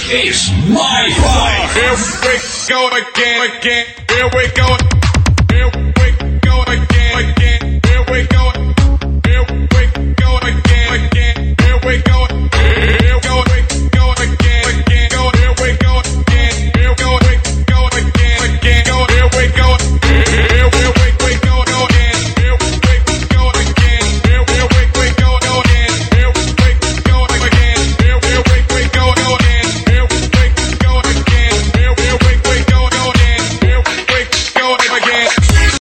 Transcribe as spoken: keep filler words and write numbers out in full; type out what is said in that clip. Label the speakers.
Speaker 1: is my vibe.
Speaker 2: Here we go again, again. Here we go. Here we go again, again. Here we go.